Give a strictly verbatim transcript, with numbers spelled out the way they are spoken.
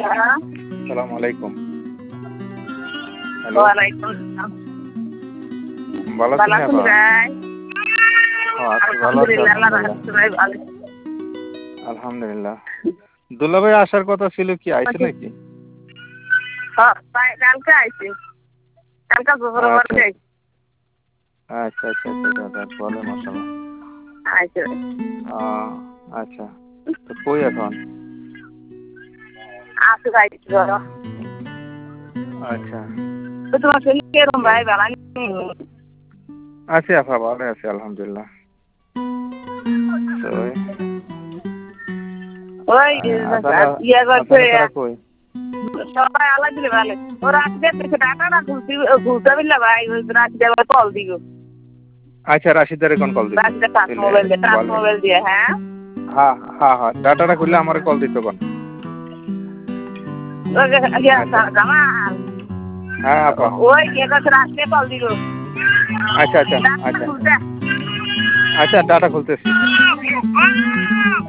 আসসালামু আলাইকুম। হ্যালো। ওয়ালাইকুম আসসালাম। ভালো ভালো আছেন আছেন আপা? ভাই? হ্যাঁ, আছি ভালো আছি আলহামদুলিল্লাহ, আল্লাহর আলহামদুলিল্লাহ। রহমতে ভাই ভালো। আলহামদুলিল্লাহ। দুলাভাই আসার কথা ছিল কি আইছে নাকি? হ্যাঁ, ভাই কালকে আইছি। কালকে দুপুরে আচ্ছা বাড়ি আইছি। আচ্ছা আচ্ছা আচ্ছা আচ্ছা যাক বলে মাশাআল্লাহ। আইছে। আ আচ্ছা। তো কই এখন? আছি ভাই ধরো। আচ্ছা। তো তোমার শরীর কিরকম তো ভাই? ভালো নেই? আছি আপা ভালো আছি আলহামদুলিল্লাহ। তো ওই আসারা ইয়ে করছে আসারা তারা কই? সবাই আলাই দিলে ভালো। ও রাত্রে দেখে ডাটাটা ঘুরতে ঘুরতে পারলে ভাই ওই রাত্রে আবার কল দিব। আচ্ছা রাশিদারে কোন কল দিত? রাত্রে টাচ দিলে মোবাইল দিয়ে টাচ বলে। মোবাইল দিয়ে হ্যাঁ। হ্যাঁ হ্যাঁ হ্যাঁ ডাটাটা খুললে আমারে কল দিত কোন? ওই যে ইয়ে আচ্ছা। জামাল হ্যাঁ আপা। ওই ইয়ে করছে রাত্রে কল দিব। আচ্ছা আচ্ছা ডাটাটা আচ্ছা খুলতে আচ্ছা ডাটা খুলতেছি।